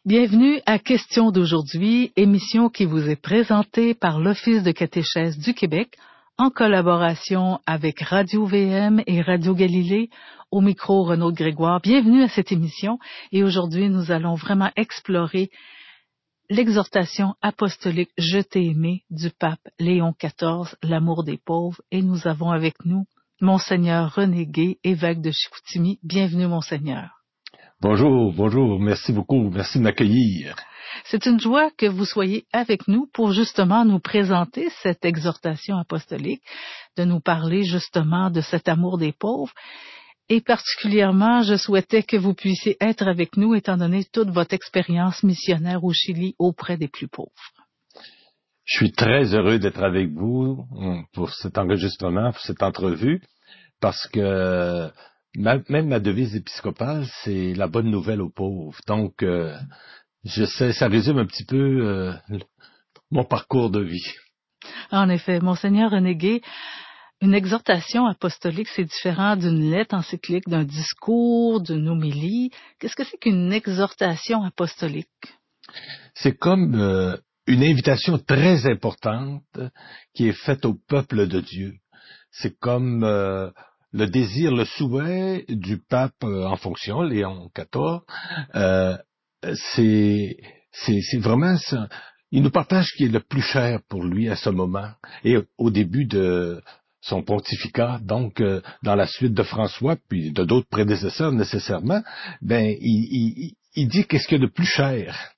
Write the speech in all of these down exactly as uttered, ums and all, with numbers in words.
Bienvenue à Question d'aujourd'hui, émission qui vous est présentée par l'Office de catéchèse du Québec en collaboration avec Radio V M et Radio Galilée. Au micro, Renaud Grégoire. Bienvenue à cette émission et aujourd'hui, nous allons vraiment explorer l'exhortation apostolique « Je t'ai aimé » du pape Léon quatorze, l'amour des pauvres. Et nous avons avec nous Monseigneur René Gay, évêque de Chicoutimi. Bienvenue, Monseigneur. Bonjour, bonjour, merci beaucoup, merci de m'accueillir. C'est une joie que vous soyez avec nous pour justement nous présenter cette exhortation apostolique, de nous parler justement de cet amour des pauvres. Et particulièrement, je souhaitais que vous puissiez être avec nous étant donné toute votre expérience missionnaire au Chili auprès des plus pauvres. Je suis très heureux d'être avec vous pour cet enregistrement, pour cette entrevue, parce que ma, même ma devise épiscopale, c'est la bonne nouvelle aux pauvres. Donc, euh, je sais, ça résume un petit peu euh, mon parcours de vie. En effet, Monseigneur René Gay, une exhortation apostolique, c'est différent d'une lettre encyclique, d'un discours, d'une homélie. Qu'est-ce que c'est qu'une exhortation apostolique? C'est comme euh, une invitation très importante qui est faite au peuple de Dieu. C'est comme euh, le désir, le souhait du pape euh, en fonction, Léon quatorze. Euh, c'est, c'est, c'est vraiment ça. Il nous partage ce qui est le plus cher pour lui à ce moment et au début de son pontificat, donc euh, dans la suite de François, puis de d'autres prédécesseurs nécessairement, ben il, il, il dit qu'est-ce qu'il y a de plus cher.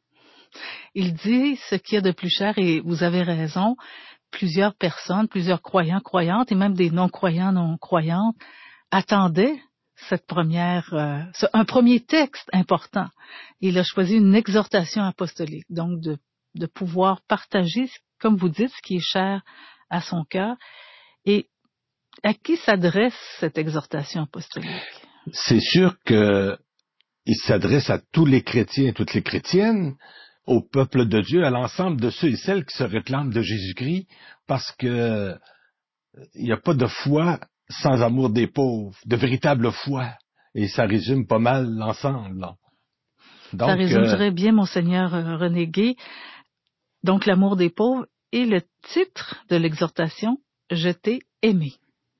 Il dit ce qu'il y a de plus cher, et vous avez raison, plusieurs personnes, plusieurs croyants, croyantes, et même des non-croyants, non-croyantes, attendaient cette première, euh, ce, un premier texte important. Il a choisi une exhortation apostolique, donc de, de pouvoir partager, comme vous dites, ce qui est cher à son cœur. Et à qui s'adresse cette exhortation apostolique? C'est sûr que il s'adresse à tous les chrétiens et toutes les chrétiennes, au peuple de Dieu, à l'ensemble de ceux et celles qui se réclament de Jésus-Christ, parce que il n'y a pas de foi sans amour des pauvres, de véritable foi. Et ça résume pas mal l'ensemble. Là. Donc, ça résumerait euh, bien, Monseigneur René Gay, donc l'amour des pauvres et le titre de l'exhortation, « Je t'ai aimé ».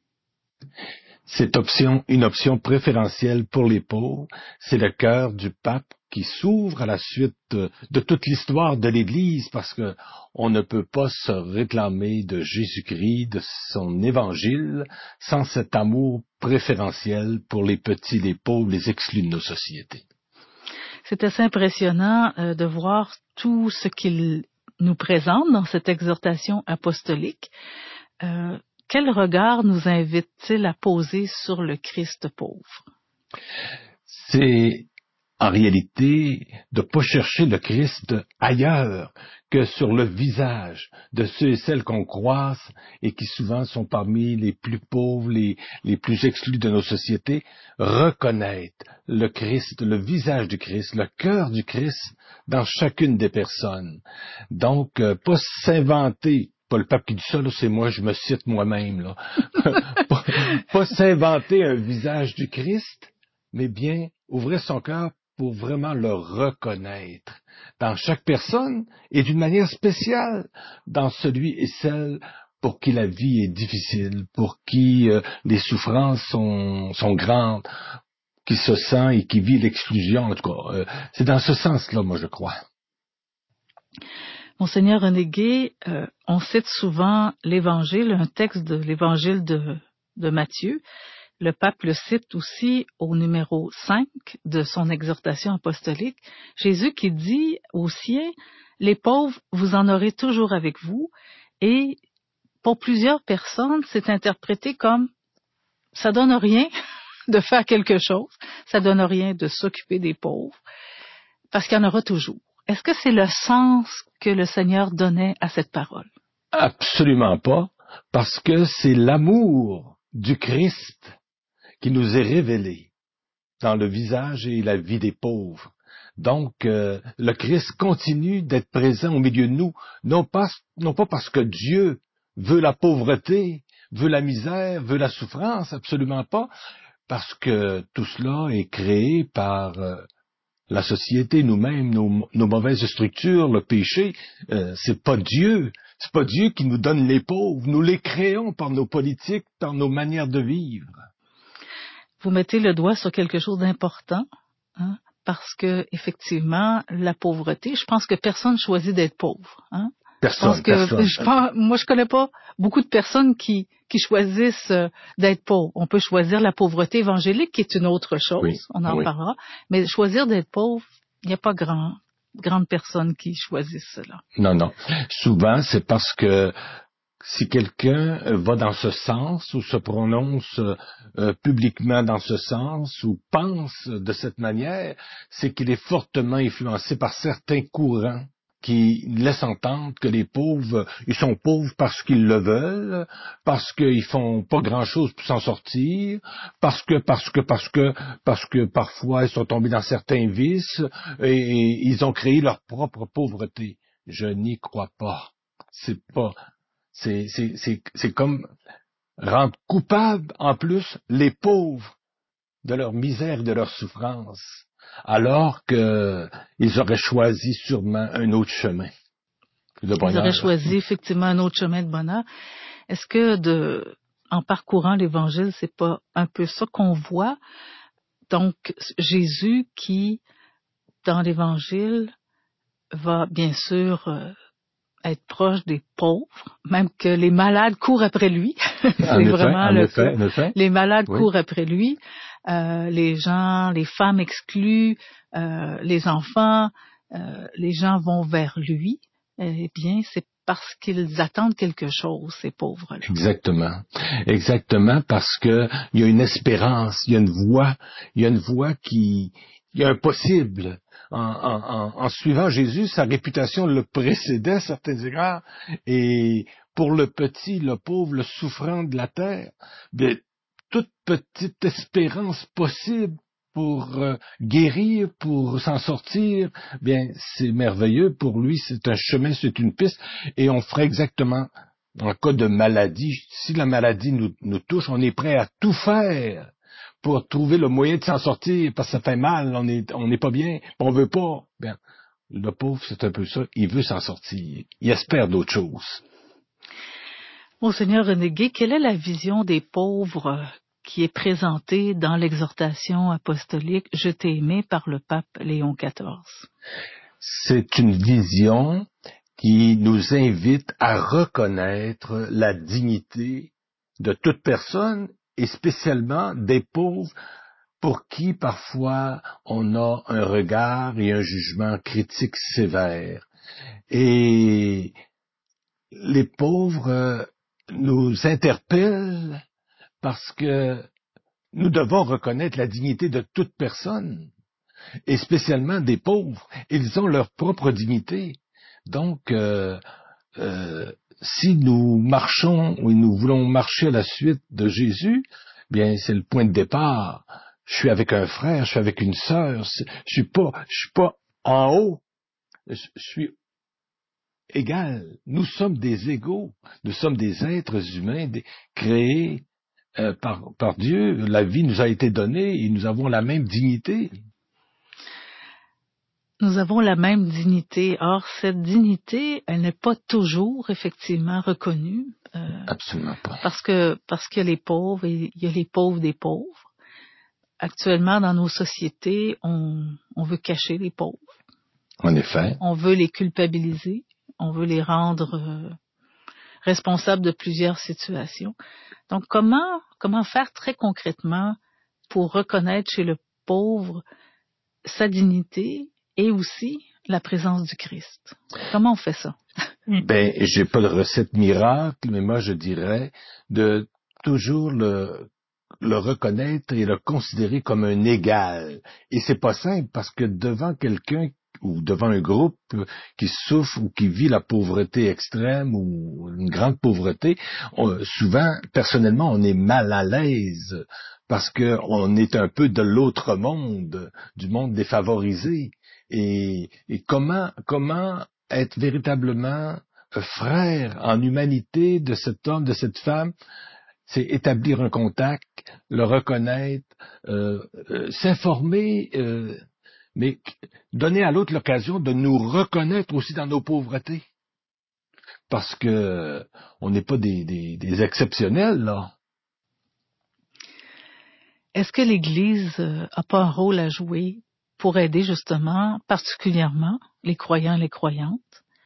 C'est option, une option préférentielle pour les pauvres. C'est le cœur du pape qui s'ouvre à la suite de, de toute l'histoire de l'Église, parce que on ne peut pas se réclamer de Jésus-Christ, de son évangile, sans cet amour préférentiel pour les petits, les pauvres, les exclus de nos sociétés. C'est assez impressionnant euh, de voir tout ce qu'il nous présente dans cette exhortation apostolique. Euh, Quel regard nous invite-t-il à poser sur le Christ pauvre? C'est en réalité de ne pas chercher le Christ ailleurs que sur le visage de ceux et celles qu'on croise et qui souvent sont parmi les plus pauvres, les, les plus exclus de nos sociétés. Reconnaître le Christ, le visage du Christ, le cœur du Christ dans chacune des personnes. Donc, euh, pas s'inventer. Pas le pape qui dit ça, là, c'est moi, je me cite moi-même. Là. pas, pas s'inventer un visage du Christ, mais bien ouvrir son cœur pour vraiment le reconnaître dans chaque personne et d'une manière spéciale dans celui et celle pour qui la vie est difficile, pour qui euh, les souffrances sont, sont grandes, qui se sent et qui vit l'exclusion. En tout cas, euh, c'est dans ce sens-là, moi, je crois. Monseigneur René Gay, euh, on cite souvent l'Évangile, un texte de l'Évangile de, de Matthieu. Le pape le cite aussi au numéro cinq de son exhortation apostolique. Jésus qui dit aux siens, « Les pauvres, vous en aurez toujours avec vous. » Et pour plusieurs personnes, c'est interprété comme « ça donne rien de faire quelque chose, ça donne rien de s'occuper des pauvres, parce qu'il y en aura toujours. » Est-ce que c'est le sens que le Seigneur donnait à cette parole? Absolument pas, parce que c'est l'amour du Christ qui nous est révélé dans le visage et la vie des pauvres. Donc, euh, le Christ continue d'être présent au milieu de nous, non pas, non pas parce que Dieu veut la pauvreté, veut la misère, veut la souffrance, absolument pas, parce que tout cela est créé par euh, la société, nous-mêmes, nos, nos mauvaises structures, le péché, euh, c'est pas Dieu. C'est pas Dieu qui nous donne les pauvres. Nous les créons par nos politiques, par nos manières de vivre. Vous mettez le doigt sur quelque chose d'important, hein, parce que effectivement, la pauvreté, je pense que personne choisit d'être pauvre. Hein. Personne, je pense que, personne. Je pense, moi, je connais pas beaucoup de personnes qui, qui choisissent euh, d'être pauvres. On peut choisir la pauvreté évangélique, qui est une autre chose, oui, on en oui. parlera, mais choisir d'être pauvre, il n'y a pas grand, grande personne qui choisit cela. Non, non. Souvent, c'est parce que si quelqu'un va dans ce sens ou se prononce euh, publiquement dans ce sens ou pense de cette manière, c'est qu'il est fortement influencé par certains courants qui laissent entendre que les pauvres, ils sont pauvres parce qu'ils le veulent, parce qu'ils font pas grand-chose pour s'en sortir, parce que, parce que, parce que, parce que parfois ils sont tombés dans certains vices et, et ils ont créé leur propre pauvreté. Je n'y crois pas. C'est pas, c'est, c'est, c'est, c'est comme rendre coupables en plus les pauvres de leur misère et de leur souffrance, alors qu'ils auraient choisi sûrement un autre chemin de bonheur. Ils auraient choisi effectivement un autre chemin de bonheur. Est-ce que de, en parcourant l'Évangile, c'est pas un peu ça qu'on voit? Donc, Jésus qui, dans l'Évangile, va bien sûr euh, être proche des pauvres, même que les malades courent après lui. c'est en vraiment effet, le effet, cas. Effet. Les malades oui. courent après lui. Euh, les gens, les femmes exclues, euh, les enfants, euh, les gens vont vers lui. Eh bien, c'est parce qu'ils attendent quelque chose, ces pauvres-là. Exactement. Exactement, parce que il y a une espérance, il y a une voie, il y a une voie qui, il y a un possible. En, en, en, en suivant Jésus, sa réputation le précédait à certains égards, et pour le petit, le pauvre, le souffrant de la terre, bien, toute petite espérance possible pour euh, guérir, pour s'en sortir, bien, c'est merveilleux. Pour lui, c'est un chemin, c'est une piste, et on ferait exactement, en cas de maladie, si la maladie nous, nous touche, on est prêt à tout faire pour trouver le moyen de s'en sortir, parce que ça fait mal, on est, on n'est pas bien, on veut pas. Bien, le pauvre, c'est un peu ça, il veut s'en sortir, il espère d'autres choses. Monseigneur Renégué, quelle est la vision des pauvres qui est présentée dans l'exhortation apostolique « Je t'ai aimé » par le pape Léon quatorze? C'est une vision qui nous invite à reconnaître la dignité de toute personne et spécialement des pauvres pour qui parfois on a un regard et un jugement critique sévère. Et les pauvres nous interpellent parce que nous devons reconnaître la dignité de toute personne, et spécialement des pauvres. Ils ont leur propre dignité. Donc, euh, euh, si nous marchons ou nous voulons marcher à la suite de Jésus, bien, c'est le point de départ. Je suis avec un frère, je suis avec une sœur, je suis pas, je suis pas en haut, je, je suis égal. Nous sommes des égaux, nous sommes des êtres humains des, créés euh, par, par Dieu. La vie nous a été donnée et nous avons la même dignité. Nous avons la même dignité. Or, cette dignité, elle n'est pas toujours effectivement reconnue. Euh, Absolument pas. Parce que parce qu'il y a les pauvres et il y a les pauvres des pauvres. Actuellement, dans nos sociétés, on, on veut cacher les pauvres. En effet. On veut les culpabiliser. On veut les rendre euh, responsables de plusieurs situations. Donc, comment comment faire très concrètement pour reconnaître chez le pauvre sa dignité et aussi la présence du Christ? Comment on fait ça? Ben, j'ai pas de recette miracle, mais moi je dirais de toujours le, le reconnaître et le considérer comme un égal. Et c'est pas simple parce que devant quelqu'un ou devant un groupe qui souffre ou qui vit la pauvreté extrême ou une grande pauvreté, on, souvent, personnellement, on est mal à l'aise parce que on est un peu de l'autre monde, du monde défavorisé. Et, et comment, comment être véritablement frère en humanité de cet homme, de cette femme, c'est établir un contact, le reconnaître, euh, euh, s'informer, euh, mais donner à l'autre l'occasion de nous reconnaître aussi dans nos pauvretés. Parce que on n'est pas des, des, des exceptionnels, là. Est-ce que l'Église euh, a pas un rôle à jouer pour aider justement, particulièrement les croyants et les croyantes,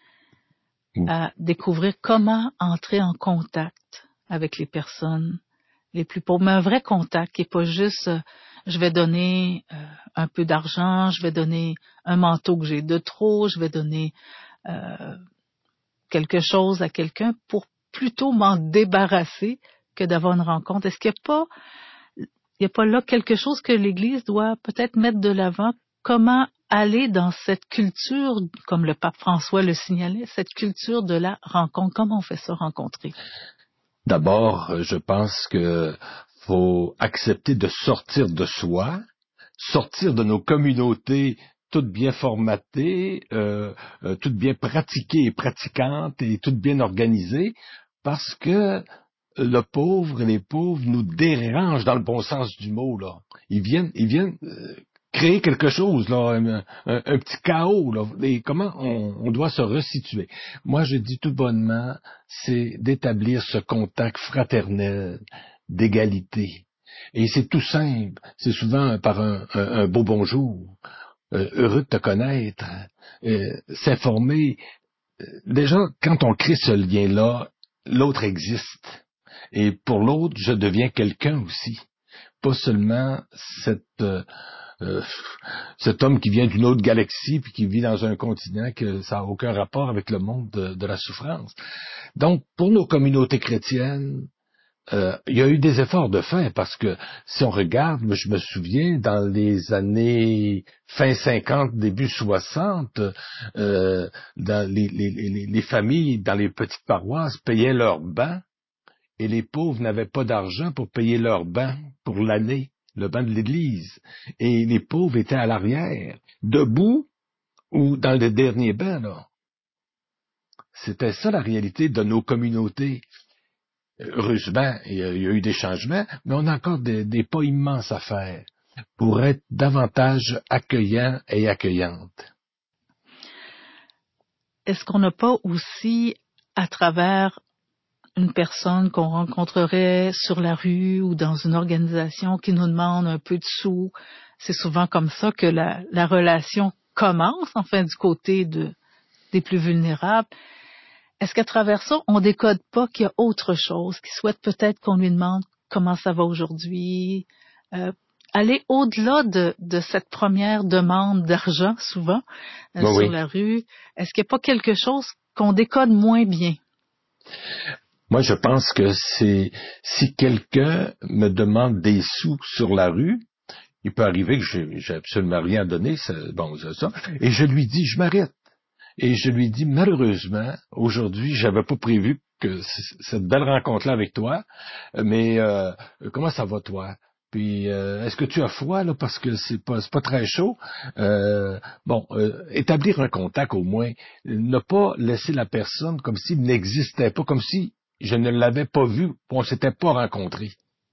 Mm. à découvrir comment entrer en contact avec les personnes les plus pauvres, mais un vrai contact qui n'est pas juste euh, je vais donner euh, un peu d'argent, je vais donner un manteau que j'ai de trop, je vais donner euh, quelque chose à quelqu'un pour plutôt m'en débarrasser que d'avoir une rencontre. Est-ce qu'il n'y a pas, il n'y a pas là quelque chose que l'Église doit peut-être mettre de l'avant? Comment aller dans cette culture, comme le pape François le signalait, cette culture de la rencontre? Comment on fait ça, rencontrer? D'abord, je pense que faut accepter de sortir de soi, sortir de nos communautés toutes bien formatées, euh, euh, toutes bien pratiquées et pratiquantes et toutes bien organisées, parce que le pauvre et les pauvres nous dérangent dans le bon sens du mot, là. Ils viennent, ils viennent euh, créer quelque chose, là, un, un, un petit chaos, là. Et comment on, on doit se resituer? Moi, je dis tout bonnement, c'est d'établir ce contact fraternel, d'égalité. Et c'est tout simple. C'est souvent par un, un, un beau bonjour, euh, heureux de te connaître, euh, s'informer. Déjà, quand on crée ce lien-là, l'autre existe. Et pour l'autre, je deviens quelqu'un aussi. Pas seulement cette, euh, euh, cet homme qui vient d'une autre galaxie puis qui vit dans un continent que ça n'a aucun rapport avec le monde de, de la souffrance. Donc, pour nos communautés chrétiennes, euh, il y a eu des efforts de fait parce que si on regarde, je me souviens, dans les années fin cinquante, début soixante, euh, dans les, les, les, les familles dans les petites paroisses payaient leurs bains et les pauvres n'avaient pas d'argent pour payer leur bain pour l'année, le bain de l'église. Et les pauvres étaient à l'arrière, debout ou dans le dernier bain, là. C'était ça la réalité de nos communautés. Heureusement, il y a eu des changements, mais on a encore des, des pas immenses à faire pour être davantage accueillants et accueillantes. Est-ce qu'on n'a pas aussi, à travers une personne qu'on rencontrerait sur la rue ou dans une organisation qui nous demande un peu de sous, c'est souvent comme ça que la, la relation commence, enfin, du côté de, des plus vulnérables. Est-ce qu'à travers ça, on décode pas qu'il y a autre chose, qu'il souhaite peut-être qu'on lui demande comment ça va aujourd'hui, euh, aller au-delà de, de cette première demande d'argent, souvent, euh, Oui, sur oui. la rue? Est-ce qu'il n'y a pas quelque chose qu'on décode moins bien? Moi, je pense que c'est si quelqu'un me demande des sous sur la rue, il peut arriver que j'ai, j'ai absolument rien à donner, c'est, bon, c'est ça, et je lui dis, je m'arrête. Et je lui dis, malheureusement, aujourd'hui, j'avais pas prévu que c- cette belle rencontre-là avec toi, mais euh, comment ça va, toi? Puis, euh, est-ce que tu as froid, là, parce que c'est pas, c'est pas très chaud? Euh, bon, euh, établir un contact au moins, ne pas laisser la personne comme s'il n'existait pas, comme si je ne l'avais pas vu, on s'était pas rencontrés.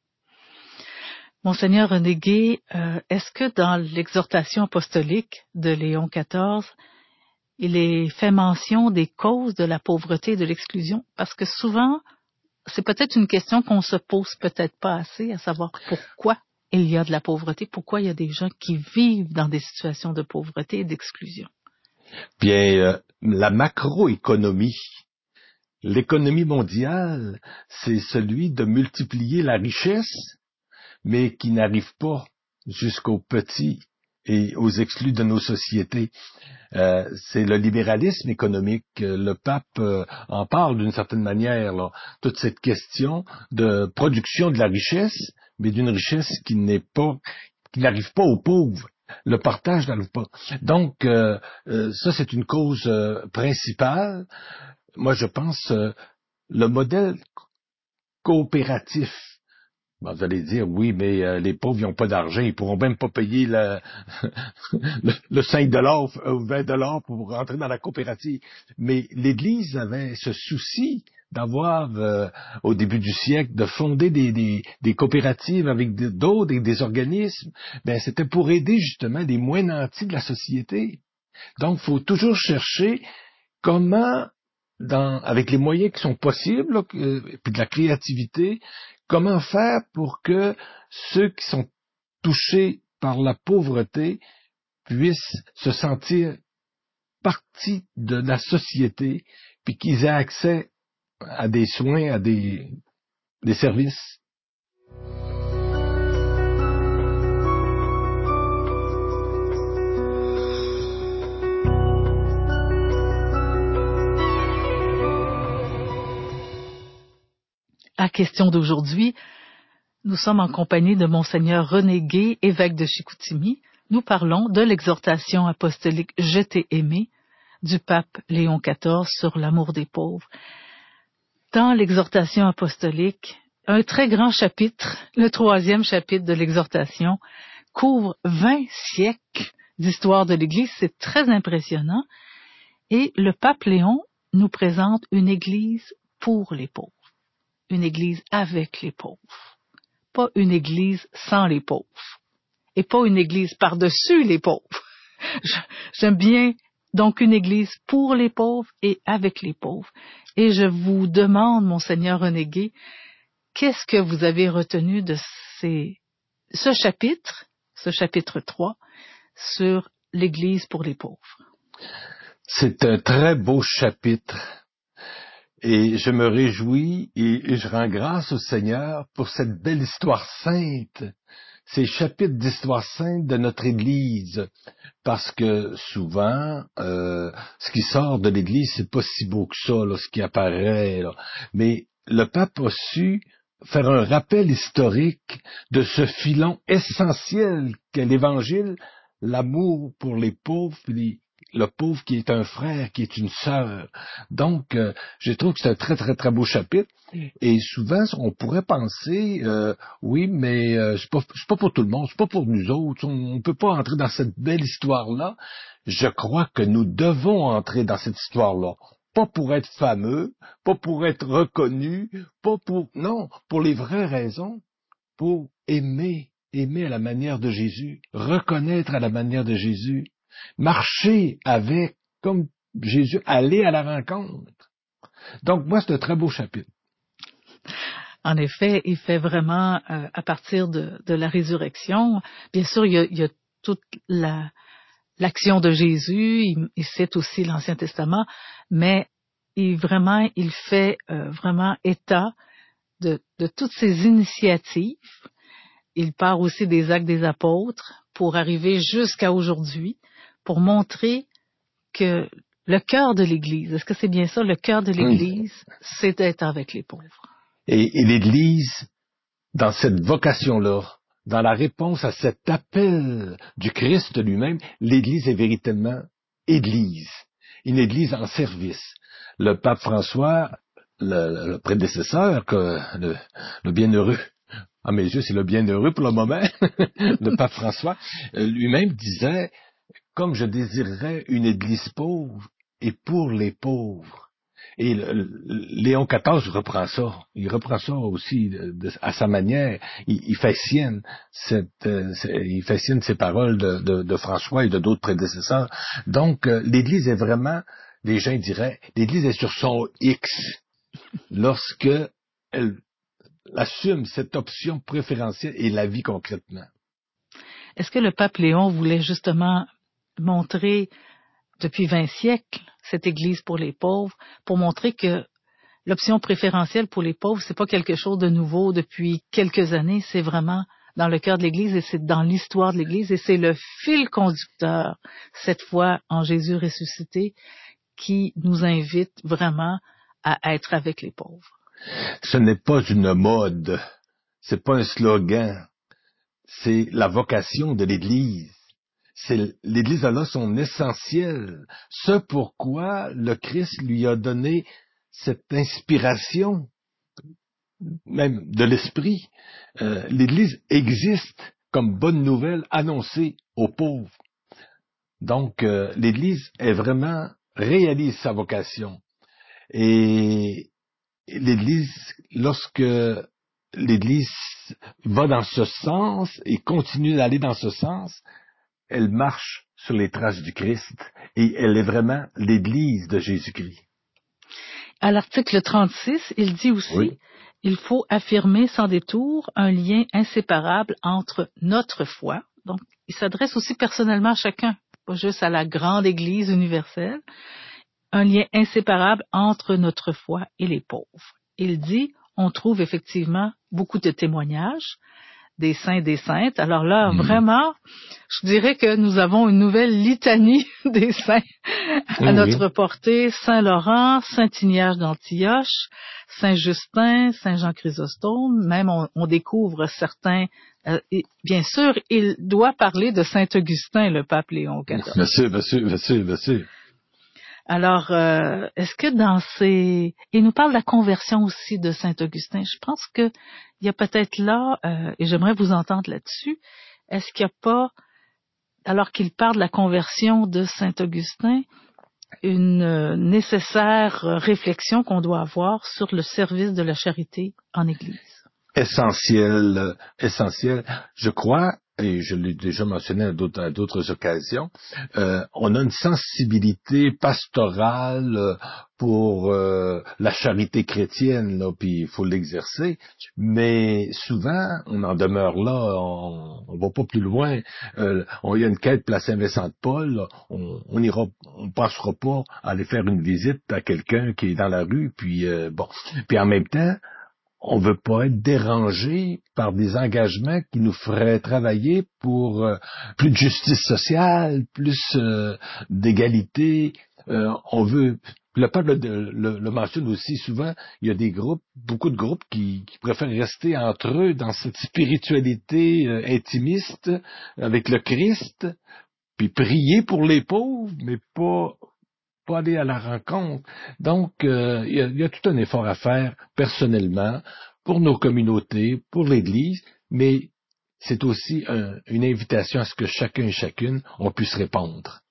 Monseigneur René Gué, euh, est-ce que dans l'exhortation apostolique de Léon quatorze, il est fait mention des causes de la pauvreté et de l'exclusion? Parce que souvent, c'est peut-être une question qu'on se pose peut-être pas assez, à savoir pourquoi il y a de la pauvreté, pourquoi il y a des gens qui vivent dans des situations de pauvreté et d'exclusion. Bien, euh, la macroéconomie, l'économie mondiale, c'est celui de multiplier la richesse, mais qui n'arrive pas jusqu'aux petits et aux exclus de nos sociétés. Euh, c'est le libéralisme économique. Le pape euh, en parle d'une certaine manière, là. Toute cette question de production de la richesse, mais d'une richesse qui n'est pas, qui n'arrive pas aux pauvres. Le partage n'arrive pas. Donc, euh, euh, ça, c'est une cause euh, principale. Moi, je pense euh, le modèle coopératif. Ben, vous allez dire, oui, mais euh, les pauvres, ils n'ont pas d'argent, ils pourront même pas payer le, le, le cinq dollars ou vingt dollars pour rentrer dans la coopérative. Mais l'Église avait ce souci d'avoir, euh, au début du siècle, de fonder des, des, des coopératives avec d'autres et des organismes, ben c'était pour aider justement les moins nantis de la société. Donc, il faut toujours chercher comment, dans, avec les moyens qui sont possibles, là, euh, puis de la créativité, comment faire pour que ceux qui sont touchés par la pauvreté puissent se sentir partie de la société, puis qu'ils aient accès à des soins, à des, des services. À question d'aujourd'hui, nous sommes en compagnie de Monseigneur René Gay, évêque de Chicoutimi. Nous parlons de l'exhortation apostolique « Je t'ai aimé » du pape Léon quatorze sur l'amour des pauvres. Dans l'exhortation apostolique, un très grand chapitre, le troisième chapitre de l'exhortation, couvre vingt siècles d'histoire de l'Église. C'est très impressionnant. Et le pape Léon nous présente une Église pour les pauvres, une Église avec les pauvres, pas une Église sans les pauvres, et pas une Église par-dessus les pauvres. J'aime bien donc une Église pour les pauvres et avec les pauvres. Et je vous demande, Monseigneur René Gay, qu'est-ce que vous avez retenu de ces, ce chapitre, ce chapitre trois, sur l'Église pour les pauvres? C'est un très beau chapitre. Et je me réjouis et, et je rends grâce au Seigneur pour cette belle histoire sainte, ces chapitres d'histoire sainte de notre Église. Parce que souvent, euh, ce qui sort de l'Église, c'est pas si beau que ça, là, ce qui apparaît. Là. Mais le pape a su faire un rappel historique de ce filon essentiel qu'est l'Évangile, l'amour pour les pauvres, puis les, le pauvre qui est un frère, qui est une sœur. Donc, euh, je trouve que c'est un très, très, très beau chapitre. Et souvent, on pourrait penser, euh, oui, mais euh, c'est pas, c'est pas pour tout le monde, c'est pas pour nous autres. On ne peut pas entrer dans cette belle histoire-là. Je crois que nous devons entrer dans cette histoire-là. Pas pour être fameux, pas pour être reconnu, pas pour... Non, pour les vraies raisons, pour aimer, aimer à la manière de Jésus, reconnaître à la manière de Jésus, marcher avec, comme Jésus, aller à la rencontre. Donc, moi, c'est un très beau chapitre. En effet, il fait vraiment, euh, à partir de, de la résurrection, bien sûr, il y a, il y a toute la, l'action de Jésus, il, il cite aussi l'Ancien Testament, mais il vraiment, il fait euh, vraiment état de, de toutes ces initiatives. Il part aussi des actes des apôtres pour arriver jusqu'à aujourd'hui, pour montrer que le cœur de l'Église, est-ce que c'est bien ça, le cœur de l'Église, oui, c'est d'être avec les pauvres. Et, et l'Église, dans cette vocation-là, dans la réponse à cet appel du Christ lui-même, l'Église est véritablement Église, une Église en service. Le pape François, le, le prédécesseur, que le, le bienheureux, à mes yeux, c'est le bienheureux pour le moment, le pape François, lui-même disait, comme je désirerais une Église pauvre et pour les pauvres. Et le, le, Léon quatorze reprend ça. Il reprend ça aussi de, de, à sa manière. Il, il fait sienne cette, euh, il fait sienne ces paroles de, de, de François et de d'autres prédécesseurs. Donc, euh, l'Église est vraiment, les gens diraient, l'Église est sur son X lorsque elle assume cette option préférentielle et la vit concrètement. Est-ce que le pape Léon voulait justement montrer depuis vingt siècles cette Église pour les pauvres, pour montrer que l'option préférentielle pour les pauvres, c'est pas quelque chose de nouveau depuis quelques années, c'est vraiment dans le cœur de l'Église et c'est dans l'histoire de l'Église et c'est le fil conducteur, cette fois en Jésus ressuscité, qui nous invite vraiment à être avec les pauvres. Ce n'est pas une mode, c'est pas un slogan, c'est la vocation de l'Église. C'est, l'Église a là son essentiel, ce pourquoi le Christ lui a donné cette inspiration, même de l'Esprit. Euh, L'Église existe comme bonne nouvelle annoncée aux pauvres. Donc, euh, l'Église est vraiment, réalise sa vocation. Et, l'Église, lorsque l'Église va dans ce sens et continue d'aller dans ce sens, elle marche sur les traces du Christ et elle est vraiment l'Église de Jésus-Christ. À l'article trente-six, il dit aussi, oui. il faut affirmer sans détour un lien inséparable entre notre foi. Donc, il s'adresse aussi personnellement à chacun, pas juste à la grande Église universelle. Un lien inséparable entre notre foi et les pauvres. Il dit, on trouve effectivement beaucoup de témoignages des saints et des saintes. Alors là, mmh. vraiment, je dirais que nous avons une nouvelle litanie des saints à oui, notre oui. portée. Saint Laurent, Saint Ignace d'Antioche, Saint Justin, Saint Jean Chrysostome, même on, on découvre certains. Euh, et bien sûr, il doit parler de Saint Augustin, le pape Léon quatorze. Bien sûr, bien sûr, bien sûr, bien sûr. Alors, euh, est-ce que dans ces... Il nous parle de la conversion aussi de Saint-Augustin. Je pense qu'il y a peut-être là, euh, et j'aimerais vous entendre là-dessus, est-ce qu'il n'y a pas, alors qu'il parle de la conversion de Saint-Augustin, une euh, nécessaire réflexion qu'on doit avoir sur le service de la charité en Église? Essentiel, euh, essentiel. Je crois, et je l'ai déjà mentionné à d'autres, à d'autres occasions, euh, on a une sensibilité pastorale pour euh, la charité chrétienne, là, puis il faut l'exercer, mais souvent, on en demeure là, on, on va pas plus loin. Euh, on y a une quête place Saint-Vincent-de-Paul, on, on ira, on passera pas à aller faire une visite à quelqu'un qui est dans la rue, puis euh, bon, puis en même temps, on veut pas être dérangé par des engagements qui nous feraient travailler pour euh, plus de justice sociale, plus euh, d'égalité. Euh, on veut, le peuple le, le, le mentionne aussi souvent, il y a des groupes, beaucoup de groupes qui, qui préfèrent rester entre eux dans cette spiritualité euh, intimiste avec le Christ, puis prier pour les pauvres, mais pas pas aller à la rencontre. Donc, euh, il y a, il y a tout un effort à faire personnellement pour nos communautés, pour l'Église, mais c'est aussi un, une invitation à ce que chacun et chacune on puisse répondre.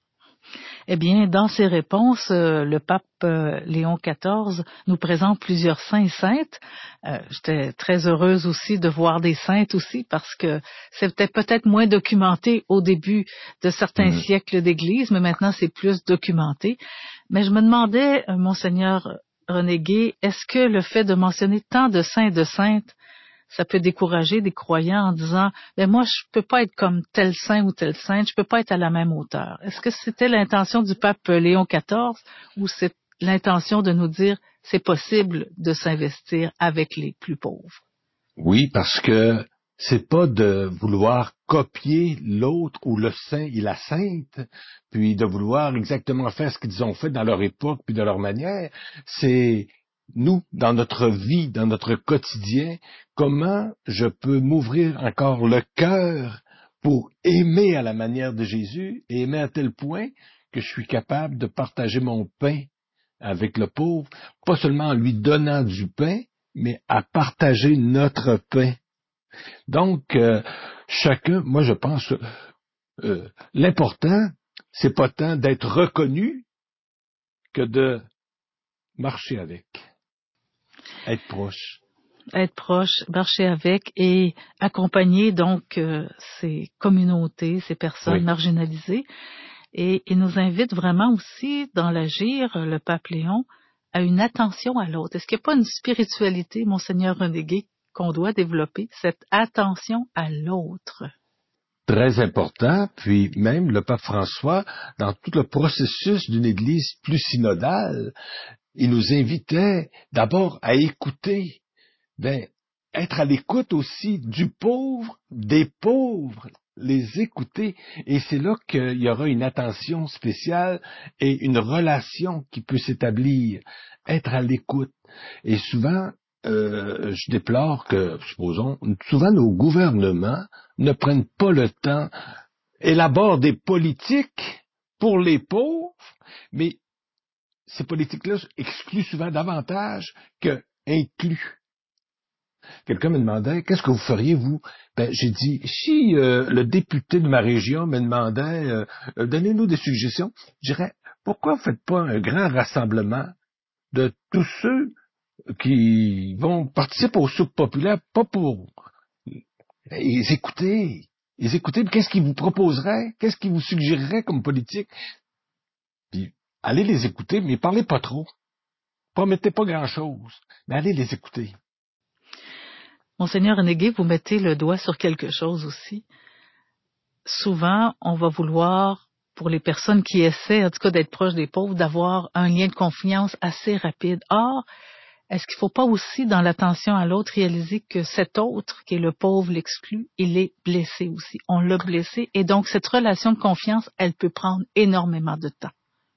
Eh bien, dans ses réponses, euh, le pape euh, Léon quatorze nous présente plusieurs saints et saintes. Euh, j'étais très heureuse aussi de voir des saintes aussi parce que c'était peut-être moins documenté au début de certains mmh. siècles d'Église, mais maintenant c'est plus documenté. Mais je me demandais, euh, Monseigneur René Gay, est-ce que le fait de mentionner tant de saints et de saintes, ça peut décourager des croyants en disant mais moi je peux pas être comme tel saint ou tel sainte, je peux pas être à la même hauteur. Est-ce que c'était l'intention du pape Léon quatorze ou c'est l'intention de nous dire c'est possible de s'investir avec les plus pauvres? Oui, parce que c'est pas de vouloir copier l'autre ou le saint et la sainte, puis de vouloir exactement faire ce qu'ils ont fait dans leur époque puis de leur manière. C'est nous, dans notre vie, dans notre quotidien, comment je peux m'ouvrir encore le cœur pour aimer à la manière de Jésus et aimer à tel point que je suis capable de partager mon pain avec le pauvre, pas seulement en lui donnant du pain, mais à partager notre pain. Donc, euh, chacun, moi je pense, euh, l'important, c'est pas tant d'être reconnu que de marcher avec. Être proche. Être proche, marcher avec et accompagner donc euh, ces communautés, ces personnes oui. marginalisées. Et il nous invite vraiment aussi dans l'agir, le pape Léon, à une attention à l'autre. Est-ce qu'il n'y a pas une spiritualité, Monseigneur René Gay, qu'on doit développer, cette attention à l'autre? Très important, puis même le pape François, dans tout le processus d'une Église plus synodale, il nous invitait d'abord à écouter, ben, être à l'écoute aussi du pauvre, des pauvres, les écouter. Et c'est là qu'il y aura une attention spéciale et une relation qui peut s'établir. Être à l'écoute. Et souvent, euh, je déplore que, supposons, souvent nos gouvernements ne prennent pas le temps, élaborent des politiques pour les pauvres, mais ces politiques-là excluent souvent davantage que incluent. Quelqu'un me demandait, qu'est-ce que vous feriez, vous? Ben, j'ai dit, si euh, le député de ma région me demandait, euh, euh, donnez-nous des suggestions, je dirais, pourquoi vous ne faites pas un grand rassemblement de tous ceux qui vont participer aux soupes populaires, pas pour les écouter. Les écouter, puis qu'est-ce qu'ils vous proposeraient? Qu'est-ce qu'ils vous suggéreraient comme politique? Puis allez les écouter, mais parlez pas trop. Promettez pas grand-chose, mais allez les écouter. Monseigneur Renégué, vous mettez le doigt sur quelque chose aussi. Souvent, on va vouloir, pour les personnes qui essaient, en tout cas d'être proches des pauvres, d'avoir un lien de confiance assez rapide. Or, est-ce qu'il ne faut pas aussi, dans l'attention à l'autre, réaliser que cet autre, qui est le pauvre, l'exclu, il est blessé aussi. On l'a blessé. Et donc, cette relation de confiance, elle peut prendre énormément de temps.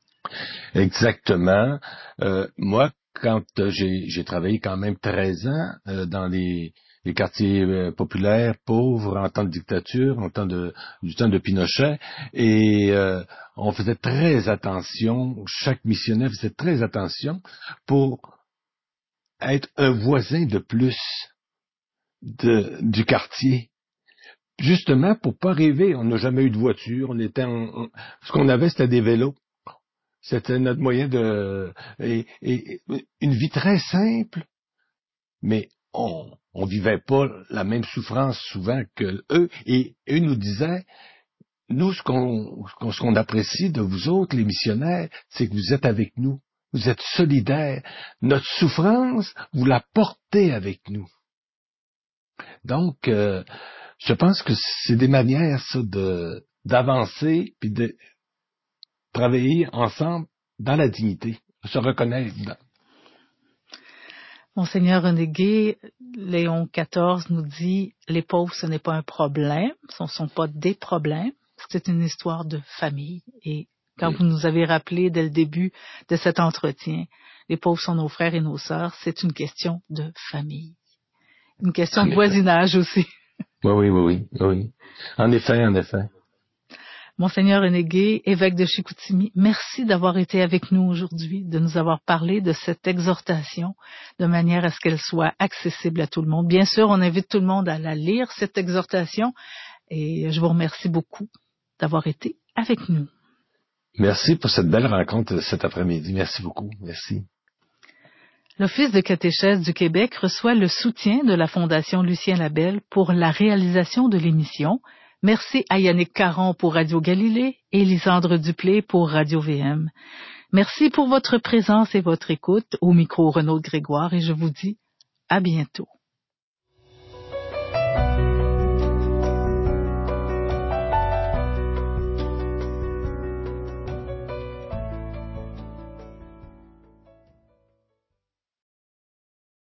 Exactement. Euh, moi, quand euh, j'ai, j'ai travaillé quand même treize ans euh, dans les, les quartiers euh, populaires, pauvres, en temps de dictature, en temps de, du temps de Pinochet, et euh, on faisait très attention, chaque missionnaire faisait très attention pour être un voisin de plus de, du quartier. Justement, pour pas rêver, on n'a jamais eu de voiture, on était en, en, ce qu'on avait, c'était des vélos. C'était notre moyen de... Et, et, une vie très simple, mais on on vivait pas la même souffrance souvent que eux. Et eux nous disaient, nous, ce qu'on, ce qu'on apprécie de vous autres, les missionnaires, c'est que vous êtes avec nous. Vous êtes solidaires. Notre souffrance, vous la portez avec nous. Donc, euh, je pense que c'est des manières, ça, de, d'avancer puis de travailler ensemble dans la dignité, se reconnaître dans. Monseigneur Renégué, Léon quatorze nous dit « Les pauvres, ce n'est pas un problème, ce ne sont pas des problèmes, c'est une histoire de famille. » Et quand oui. Vous nous avez rappelé dès le début de cet entretien, les pauvres sont nos frères et nos sœurs, c'est une question de famille. Une question en de voisinage aussi. Oui, oui, oui, oui, oui. En effet, en effet. Monseigneur Renégué, évêque de Chicoutimi, merci d'avoir été avec nous aujourd'hui, de nous avoir parlé de cette exhortation de manière à ce qu'elle soit accessible à tout le monde. Bien sûr, on invite tout le monde à la lire, cette exhortation, et je vous remercie beaucoup d'avoir été avec nous. Merci pour cette belle rencontre cet après-midi. Merci beaucoup. Merci. L'Office de catéchèse du Québec reçoit le soutien de la Fondation Lucien Labelle pour la réalisation de l'émission. Merci à Yannick Caron pour Radio Galilée et Lisandre Duplé pour Radio V M. Merci pour votre présence et votre écoute. Au micro, Renaud Grégoire, et je vous dis à bientôt.